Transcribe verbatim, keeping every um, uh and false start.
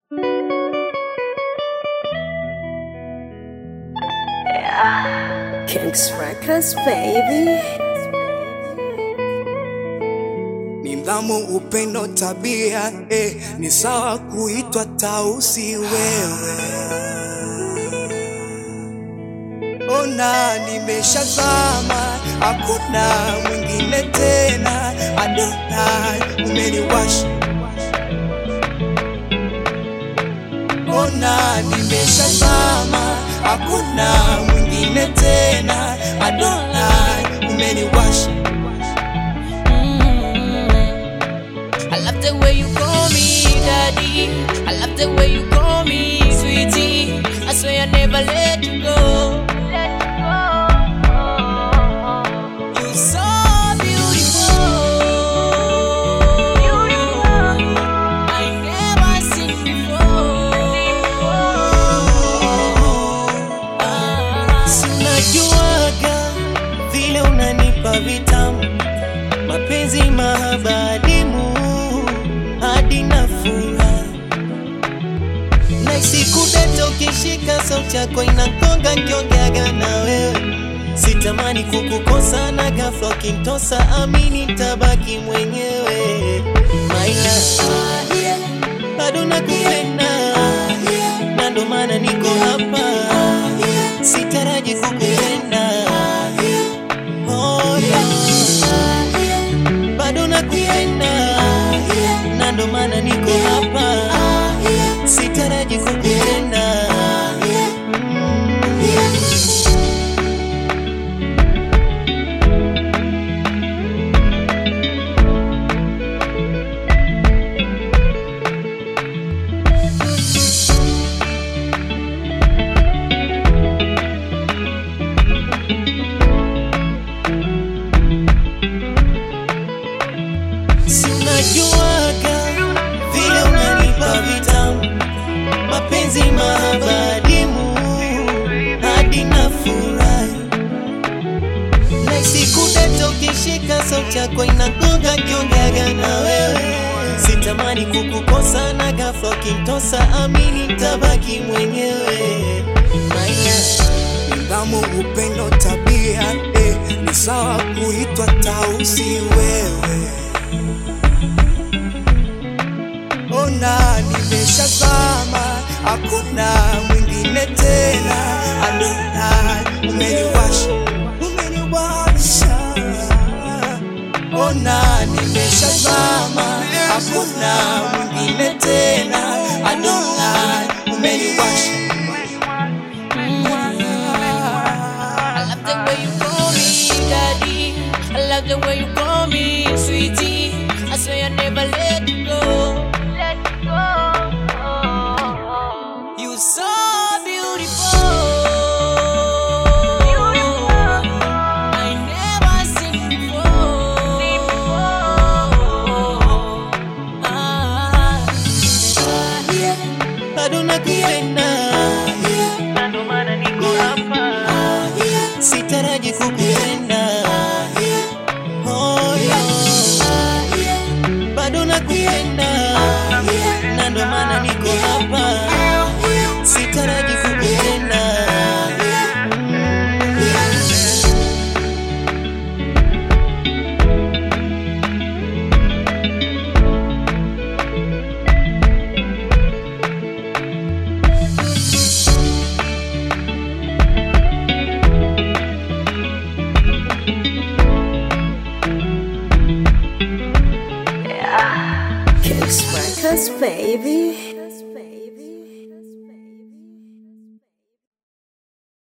Yeah. Kings Records, baby. Nidhamu, upendo, tabia, eh, ni sawa kuitwa tausi wewe. Ona nimeshazama, hakuna mwingine tena. Adonai, umeniwasha. Ona nimeshazama, hakuna mwingine tena. Adonai, umeniwasha. I love the way you call me daddy. I love the way you call me sweetie. I swear I never let you go. Let you go. You're so beautiful. Beautiful. I never seen before. Ah. Sinajuaga vile unanipa vitamu, mapenzi mahabadimu hadi na furaha. Na siku deta ukishika sauti yako inakonga nkiongeaga na wewe. Sitamani kukukosa na ghafla ukinitosa, amini tabaki mwenyewe. My love, bado nakupenda, na ndo maana niko hapa. Sitaraji kukupenda, oh yeah. Bado nakupenda, na ndo maana niko hapa. Sitaraji kukupenda. Sinajuaga vile unanipa vitamu, mapenzi mahabadimu hadi na furahi. Na siku deta ukishika sauti yako inagonga nkiongeaga na wewe. Sitamani kukukosa na ghafla ukinitosa, amini tabaki mwenyewe. Nidhamu, upendo, tabia, eh, ni sawa kuitwa tausi wewe. Ona nimeshazama, hakuna mwingine tena. Adonai, umeniwasha, umeniwasha. Ona nimeshazama, hakuna mwingine tena. Adonai, umeniwasha. I love the way you call me daddy. I love the way you call me sweetie. I swear I never let you go. Let you go. You're so beautiful. Beautiful. I never seen before. Ah. Bado nakupenda, na ndo maana niko hapa. Sitaraji kukupenda, oh yeah. Bado nakupenda, na ndo maana niko hapa. Sitaraji kukupenda. Kings Records, baby.